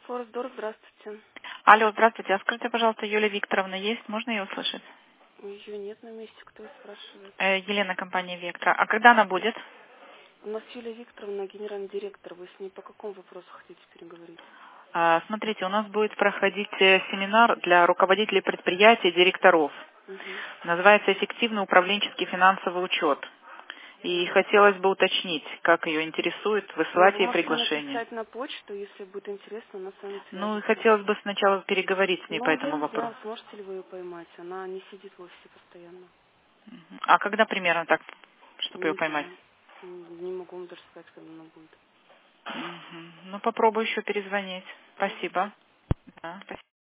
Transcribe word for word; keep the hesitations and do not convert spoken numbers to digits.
Форсдор, здравствуйте. Алло, здравствуйте. А скажите, пожалуйста, Юлия Викторовна есть? Можно ее услышать? Ее нет на месте, кто спрашивает. Э, Елена, компания «Вектора». А когда она будет? У нас Юлия Викторовна, генеральный директор. Вы с ней по какому вопросу хотите переговорить? А, смотрите, у нас будет проходить э, семинар для руководителей предприятий, директоров. Угу. Называется «Эффективный управленческий финансовый учет». И хотелось бы уточнить, как ее интересует, Ну, высылать вы ей можете приглашение. написать на почту, если будет интересно, она с вами Ну, и свяжется. хотелось бы сначала переговорить с ней по Ну, я этому не вопросу. знаю, сможете ли вы ее поймать. Она не сидит в офисе постоянно. Мгм. А когда примерно так, чтобы ее Не поймать? знаю. М, Не могу вам даже сказать, когда она будет. Мгм. Ну, попробую еще перезвонить. Хорошо. Спасибо. Да, спасибо.